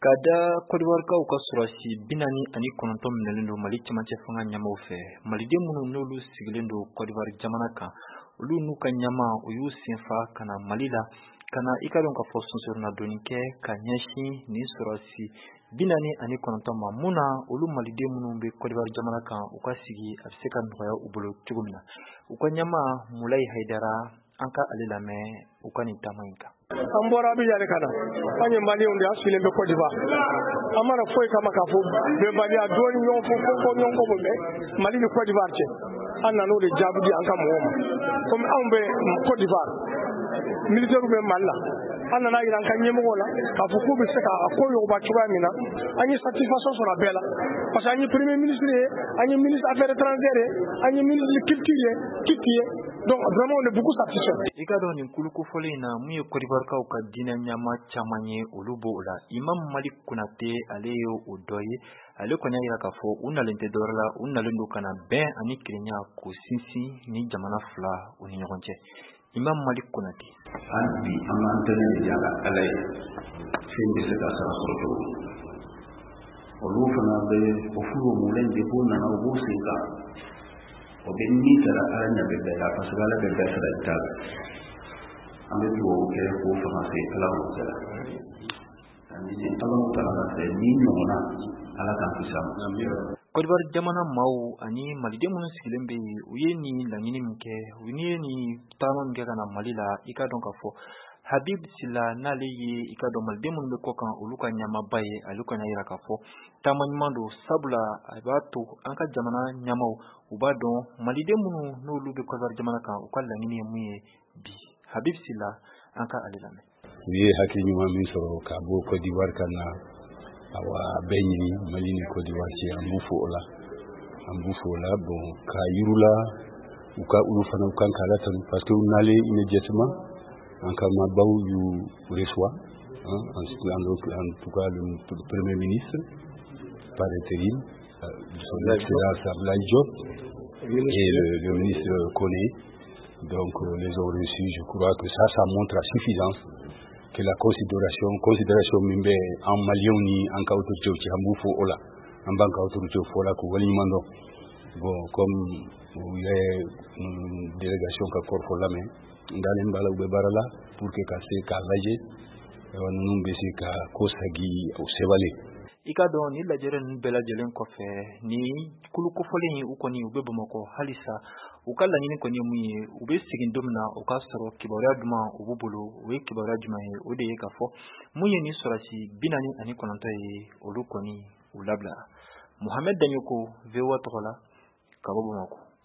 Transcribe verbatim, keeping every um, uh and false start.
Kada Kodiwarkaw ka surasi binani ani kɔnɔntɔn minɛlen don Mali cɛmancɛ fanga ɲɛmaaw fɛ. Maliden minnu n'olu sigilen don Kodiwari jamana kan, olu n'u ka ɲɛmaa u y'u senfa ka na Mali la, ka na i ka dɔn ka fɔ sonsonna doni kɛ ka ɲɛsin nin surasi binani ani kɔnɔntɔn ma. Mun na olu maliden minnu bɛ Kodiwari jamana kan u ka sigi a bɛ se ka nɔgɔya u bolo cogo min na. U ka ɲɛmaa Mulayi Hayidara, an ka ale lamɛn u ka nin taama in kan. An bɔra Abidjan de ka na, an ye Malienw de asilen bɛ Côte d'Ivoire. An mana foyi kama k'a fɔ bɛnbaliya dɔɔni ɲɔgɔn fɔ fɔ ɲɔgɔn kɔ bɛ Mali ni Côte d'Ivoire cɛ. An nan'o de jaabi di an ka mɔgɔw ma. Comme anw bɛ Côte d'Ivoire, militaires bɛ Mali la, an nana yira an ka ɲɛmɔgɔw la k'a fɔ k'u bɛ se ka ko yoba cogoya min na, an ye satisfaction sɔrɔ a bɛɛ la. Parce que an ye premier ministre ye, an ye ministre affaires étrangères ye, an ye ministre culture ye, kiti ye. Donc vraiment on est beaucoup satisfait. I ka dɔn nin kulukofɔlen na mun ye Kodiwarikaw ka diinɛ ɲɛmaa caman ye olu b'o la. Imam Malik Konate ale ye o dɔ ye. Ale kɔni y'a jira k'a fɔ u nalen tɛ dɔwɛrɛ la, u nalen don ka na bɛn ani kelenya k'o sinsin ni jamana fila u ni ɲɔgɔn cɛ. Imam Malik Konate. Hali bi an b'an tɛnɛ de yala Ala ye fɛn bɛ se ka sara sɔrɔ cogo min. Olu fana bɛ o furu mɔlɛn de b'o nana u b'o sen kan. O bɛ min kɛra Ala ɲɛ bɛ bɛɛ la parce que Ala bɛ bɛɛ sara i t'a la. An bɛ dugawu kɛ k'o fanga fɛ Ala k'o kɛra. Ani Ala k'o kɛra fɛ ni ɲɔgɔnna Ala k'an kisi a ma. Kodiwari jamana maaw ani maliden minnu sigilen bɛ yen u ye nin laɲini min kɛ, u ye nin taama min kɛ ka na Mali la, i ka dɔn ka fɔ Habib Sila n'ale ye i ka dɔn maliden minnu bɛ kɔ kan olu ka ɲɛmaaba ye, ale kɔni y'a jira k'a fɔ taama ɲuman don, sabula a b'a to an ka jamana ɲɛmaaw u b'a dɔn maliden minnu n'olu bɛ Kodiwari jamana kan u ka laɲini ye mun ye bi. Habib Sila, an ka ale lamɛn. U ye hakili ɲuman min sɔrɔ ka bɔ Kodiwari ka na awa bɛɛ ɲini Mali ni Kodiwari cɛ, an b'u fo o la an b'u fo o la bon ka yirula u ka olu fana u kan k'a latanu parce que u nalen immédiatement an ka maabaw y'u reçoit hein, en tout cas le premier ministre par intérim, son excellence Abdoulaye Diop et le, le ministre Koné. Donc euh, les ont reçus. Je crois que ça, ça montre à suffisance que la considération, considération mimbe en Malien ni en cas autorité au Tchambou Ola, en banque autorité au Fola, Kouwalimando. Bon, comme il y a une délégation qui a corps la main, dans les mbala ou bebarala, pour que casse kalaje, on nous baisse ka kosagi au Sévalé. I ka dɔn ni lajɛrɛ ninnu bɛɛ lajɛlen kɔfɛ ni kulukofɔlen ye u kɔni u bɛ Bamakɔ halisa u ka laɲini kɔni ye mun ye u bɛ segin don min na u ka sɔrɔ kibaruya duman u b'u bolo o ye kibaruya jumɛn ye o de ye k'a fɔ mun ye ni surasi bi naani ani kɔnɔntɔn ye olu kɔni u labila. Mohamed Danyoko V O A tɔgɔ la ka bɔ Bamakɔ.